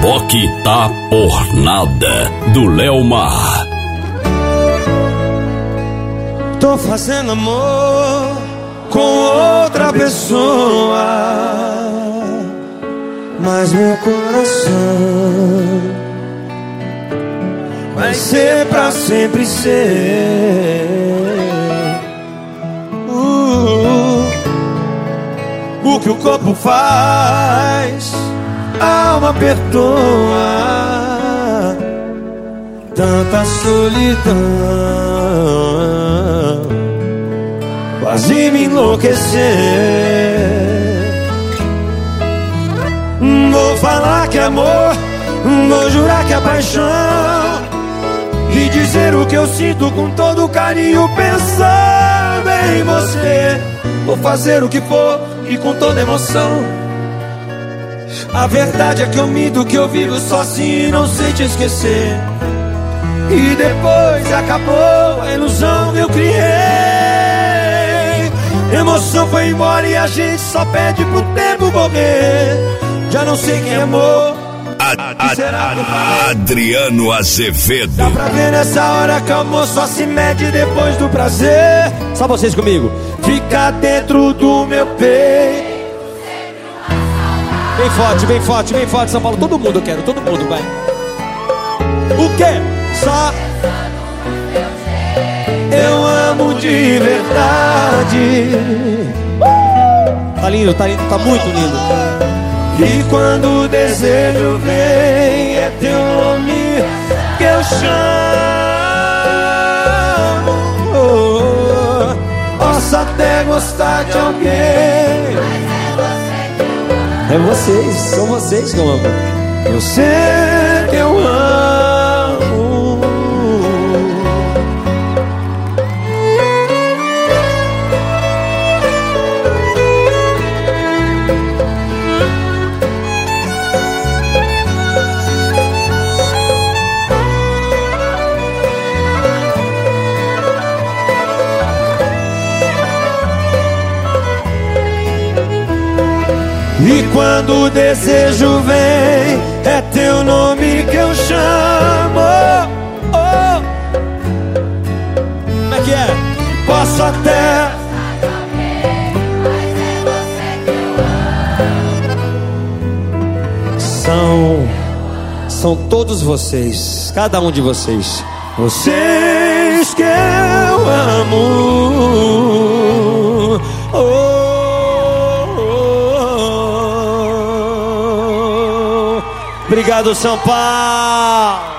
Rock tá por nada, do Léo Mar. Tô fazendo amor com outra pessoa, mas meu coração vai ser pra sempre ser. O que o corpo faz, a alma perdoa. Tanta solidão quase me enlouquecer. Vou falar que é amor, vou jurar que é paixão, e dizer o que eu sinto com todo carinho, pensando em você. Vou fazer o que for e com toda emoção. A verdade é que eu minto, que eu vivo sozinho e não sei te esquecer. E depois acabou a ilusão que eu criei. Emoção foi embora e a gente só pede pro tempo morrer. Já não sei quem amou. Adriano Azevedo. Dá pra ver nessa hora que o amor só se mede depois do prazer. Só vocês comigo. Fica dentro do meu peito. Bem forte, bem forte, bem forte, São Paulo. Todo mundo eu quero, todo mundo, vai. O quê? Só eu amo de verdade. Tá lindo, tá lindo, tá muito lindo. E quando o desejo vem, é teu nome que eu chamo. Posso até gostar de alguém, é vocês, são vocês que eu amo. Eu sei que eu amo. E quando o desejo vem, é teu nome que eu chamo. Oh. Como é que é? Posso até são todos vocês, cada um de vocês. Vocês que eu amo. Oh. Obrigado, São Paulo.